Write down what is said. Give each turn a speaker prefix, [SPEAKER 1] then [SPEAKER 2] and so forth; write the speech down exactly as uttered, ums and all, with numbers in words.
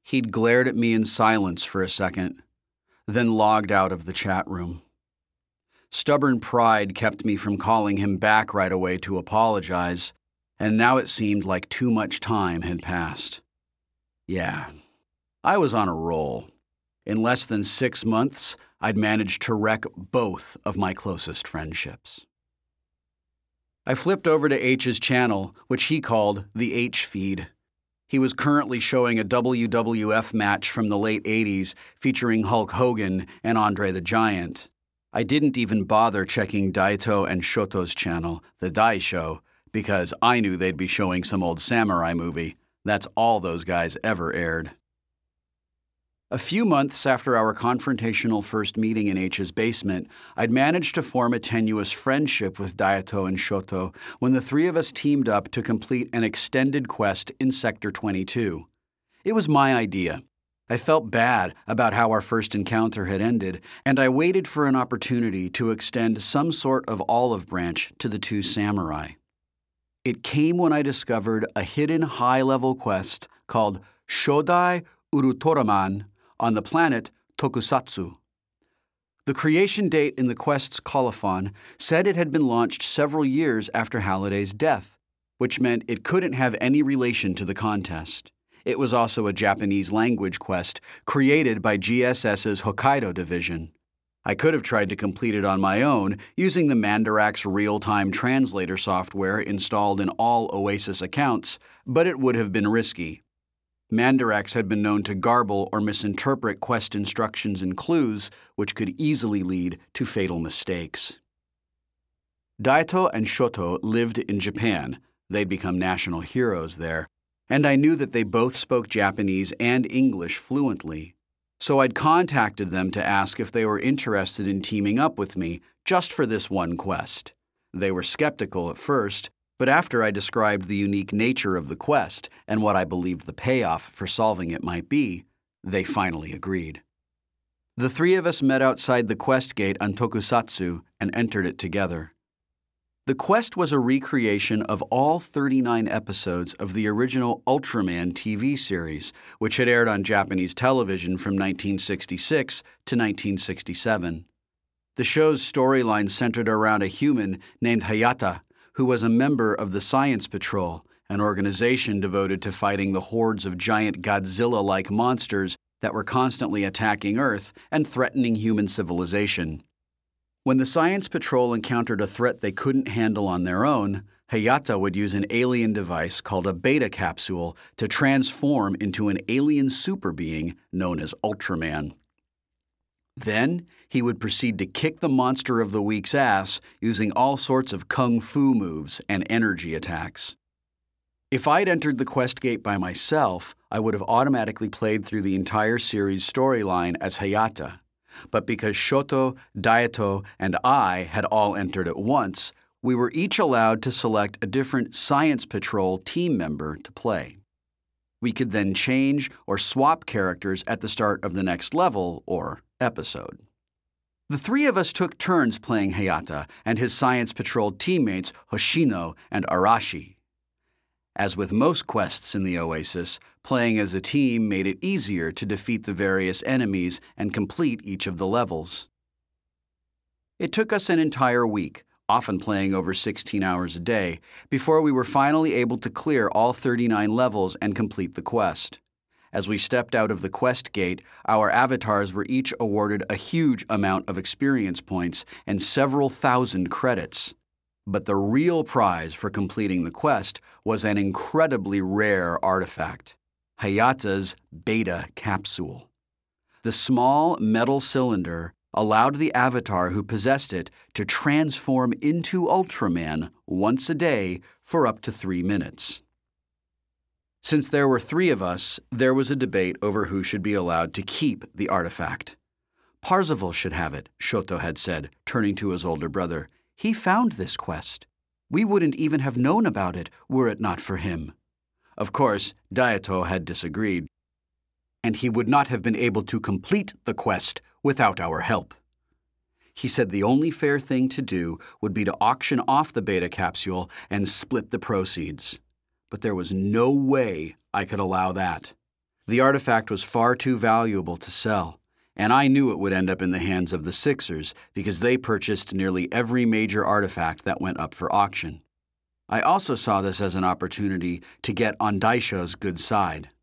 [SPEAKER 1] He'd glared at me in silence for a second, then logged out of the chat room. Stubborn pride kept me from calling him back right away to apologize, and now it seemed like too much time had passed. Yeah, I was on a roll. In less than six months, I'd managed to wreck both of my closest friendships. I flipped over to H's channel, which he called the H feed. He was currently showing a W W F match from the late eighties featuring Hulk Hogan and Andre the Giant. I didn't even bother checking Daito and Shoto's channel, the Dai Show, because I knew they'd be showing some old samurai movie. That's all those guys ever aired. A few months after our confrontational first meeting in H's basement, I'd managed to form a tenuous friendship with Daito and Shoto when the three of us teamed up to complete an extended quest in Sector twenty-two. It was my idea. I felt bad about how our first encounter had ended, and I waited for an opportunity to extend some sort of olive branch to the two samurai. It came when I discovered a hidden high-level quest called Shodai Urutoraman on the planet Tokusatsu. The creation date in the quest's colophon said it had been launched several years after Halliday's death, which meant it couldn't have any relation to the contest. It was also a Japanese language quest created by G S S's Hokkaido division. I could have tried to complete it on my own using the Mandarax real-time translator software installed in all Oasis accounts, but it would have been risky. Mandarax had been known to garble or misinterpret quest instructions and clues, which could easily lead to fatal mistakes. Daito and Shoto lived in Japan. They'd become national heroes there, and I knew that they both spoke Japanese and English fluently. So I'd contacted them to ask if they were interested in teaming up with me just for this one quest. They were skeptical at first, but after I described the unique nature of the quest and what I believed the payoff for solving it might be, they finally agreed. The three of us met outside the quest gate on Tokusatsu and entered it together. The quest was a recreation of all thirty-nine episodes of the original Ultraman T V series, which had aired on Japanese television from nineteen sixty-six to nineteen sixty-seven. The show's storyline centered around a human named Hayata, who was a member of the Science Patrol, an organization devoted to fighting the hordes of giant Godzilla-like monsters that were constantly attacking Earth and threatening human civilization. When the Science Patrol encountered a threat they couldn't handle on their own, Hayata would use an alien device called a beta capsule to transform into an alien super being known as Ultraman. Then, he would proceed to kick the monster of the week's ass using all sorts of kung fu moves and energy attacks. If I'd entered the quest gate by myself, I would have automatically played through the entire series' storyline as Hayata. But because Shoto, Daito, and I had all entered at once, we were each allowed to select a different Science Patrol team member to play. We could then change or swap characters at the start of the next level or episode. The three of us took turns playing Hayata and his Science Patrol teammates Hoshino and Arashi. As with most quests in the Oasis, playing as a team made it easier to defeat the various enemies and complete each of the levels. It took us an entire week, often playing over sixteen hours a day, before we were finally able to clear all thirty-nine levels and complete the quest. As we stepped out of the quest gate, our avatars were each awarded a huge amount of experience points and several thousand credits. But the real prize for completing the quest was an incredibly rare artifact, Hayata's beta capsule. The small metal cylinder allowed the avatar who possessed it to transform into Ultraman once a day for up to three minutes. Since there were three of us, there was a debate over who should be allowed to keep the artifact. Parzival should have it, Shoto had said, turning to his older brother. He found this quest. We wouldn't even have known about it were it not for him. Of course, Daito had disagreed, and he would not have been able to complete the quest without our help. He said the only fair thing to do would be to auction off the beta capsule and split the proceeds. But there was no way I could allow that. The artifact was far too valuable to sell, and I knew it would end up in the hands of the Sixers because they purchased nearly every major artifact that went up for auction. I also saw this as an opportunity to get on Daisho's good side.